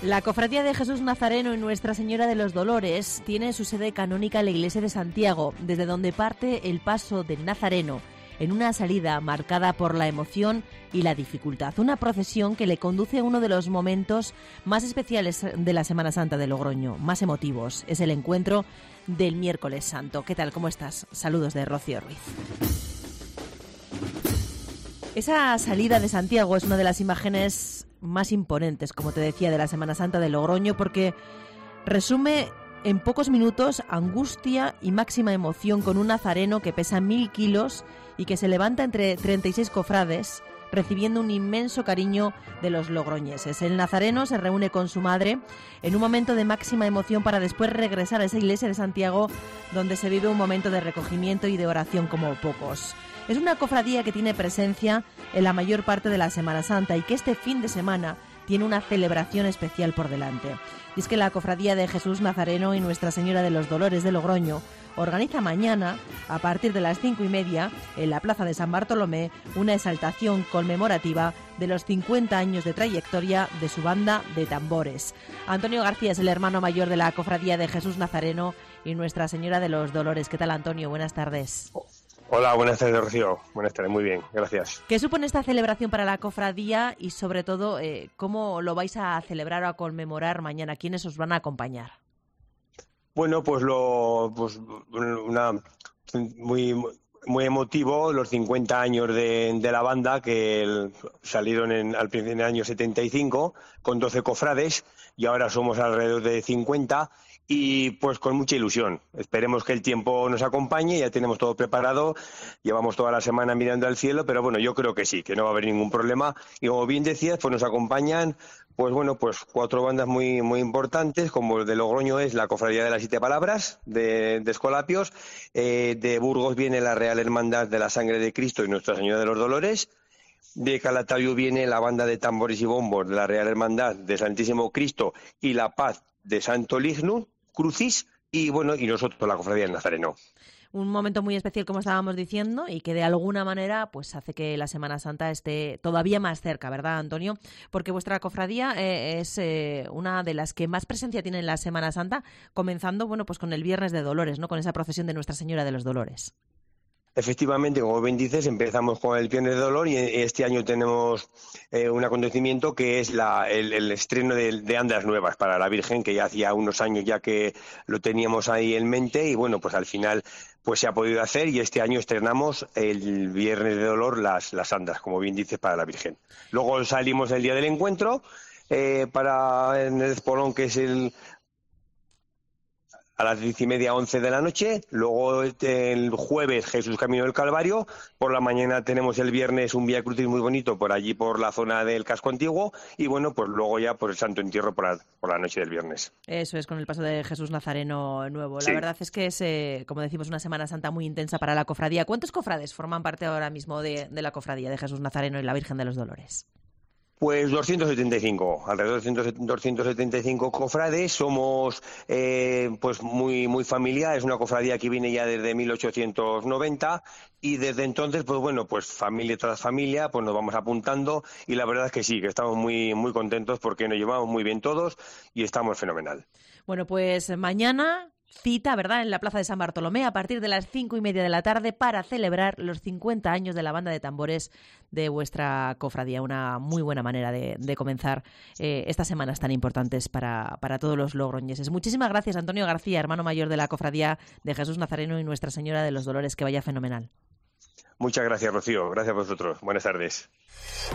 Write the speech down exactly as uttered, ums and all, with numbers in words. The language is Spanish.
La Cofradía de Jesús Nazareno y Nuestra Señora de los Dolores tiene su sede canónica en la Iglesia de Santiago, desde donde parte el paso del Nazareno, en una salida marcada por la emoción y la dificultad. Una procesión que le conduce a uno de los momentos más especiales de la Semana Santa de Logroño, más emotivos. Es el encuentro del Miércoles Santo. ¿Qué tal? ¿Cómo estás? Saludos de Rocío Ruiz. Esa salida de Santiago es una de las imágenes más imponentes, como te decía, de la Semana Santa de Logroño, porque resume en pocos minutos angustia y máxima emoción con un nazareno que pesa mil kilos y que se levanta entre treinta y seis cofrades, recibiendo un inmenso cariño de los logroñeses. El nazareno se reúne con su madre en un momento de máxima emoción para después regresar a esa iglesia de Santiago, donde se vive un momento de recogimiento y de oración como pocos. Es una cofradía que tiene presencia en la mayor parte de la Semana Santa y que este fin de semana tiene una celebración especial por delante. Y es que la Cofradía de Jesús Nazareno y Nuestra Señora de los Dolores de Logroño organiza mañana, a partir de las cinco y media, en la Plaza de San Bartolomé, una exaltación conmemorativa de los cincuenta años de trayectoria de su banda de tambores. Antonio García es el hermano mayor de la Cofradía de Jesús Nazareno y Nuestra Señora de los Dolores. ¿Qué tal, Antonio? Buenas tardes. Hola, buenas tardes, Rocío. Buenas tardes, muy bien, gracias. ¿Qué supone esta celebración para la cofradía y, sobre todo, eh, cómo lo vais a celebrar o a conmemorar mañana? ¿Quiénes os van a acompañar? Bueno, pues lo, pues una muy muy emotivo, los cincuenta años de, de la banda que el, salieron en, al principio del año setenta y cinco con doce cofrades y ahora somos alrededor de cincuenta. Y pues con mucha ilusión. Esperemos que el tiempo nos acompañe, ya tenemos todo preparado, llevamos toda la semana mirando al cielo, pero bueno, yo creo que sí, que no va a haber ningún problema. Y como bien decías, pues nos acompañan, pues bueno, pues cuatro bandas muy muy importantes, como el de Logroño es la Cofradía de las Siete Palabras, de, de Escolapios, eh, de Burgos viene la Real Hermandad de la Sangre de Cristo y Nuestra Señora de los Dolores, de Calatayud viene la banda de tambores y bombos de la Real Hermandad de Santísimo Cristo y La Paz de Santo Lignum Crucis, y bueno, y nosotros la Cofradía del Nazareno. Un momento muy especial, como estábamos diciendo, y que de alguna manera pues hace que la Semana Santa esté todavía más cerca, ¿verdad, Antonio? Porque vuestra cofradía eh, es eh, una de las que más presencia tiene en la Semana Santa, comenzando, bueno, pues con el Viernes de Dolores, ¿no? Con esa procesión de Nuestra Señora de los Dolores. Efectivamente, como bien dices, empezamos con el Viernes de Dolor y este año tenemos eh, un acontecimiento que es la, el, el estreno de, de Andas Nuevas para la Virgen, que ya hacía unos años ya que lo teníamos ahí en mente y bueno, pues al final pues se ha podido hacer y este año estrenamos el Viernes de Dolor las, las andas, como bien dices, para la Virgen. Luego salimos el día del encuentro eh, para en el espolón, que es el a las diez y media, once de la noche, luego el jueves Jesús Camino del Calvario, por la mañana tenemos el viernes un Vía Crucis muy bonito por allí por la zona del casco antiguo y bueno, pues luego ya por el Santo Entierro por la, por la noche del viernes. Eso es, con el paso de Jesús Nazareno Nuevo. La sí. verdad es que es, eh, como decimos, una Semana Santa muy intensa para la cofradía. ¿Cuántos cofrades forman parte ahora mismo de, de la cofradía de Jesús Nazareno y la Virgen de los Dolores? Pues doscientos setenta y cinco, alrededor de doscientos setenta y cinco cofrades, somos eh, pues muy muy familiar, es una cofradía que viene ya desde mil ochocientos noventa y desde entonces pues bueno, pues familia tras familia, pues nos vamos apuntando y la verdad es que sí, que estamos muy muy contentos porque nos llevamos muy bien todos y estamos fenomenal. Bueno, pues mañana cita, ¿verdad?, en la Plaza de San Bartolomé a partir de las cinco y media de la tarde para celebrar los cincuenta años de la banda de tambores de vuestra cofradía. Una muy buena manera de, de comenzar eh, estas semanas tan importantes para, para todos los logroñeses. Muchísimas gracias, Antonio García, hermano mayor de la Cofradía de Jesús Nazareno y Nuestra Señora de los Dolores. Que vaya fenomenal. Muchas gracias, Rocío. Gracias a vosotros. Buenas tardes.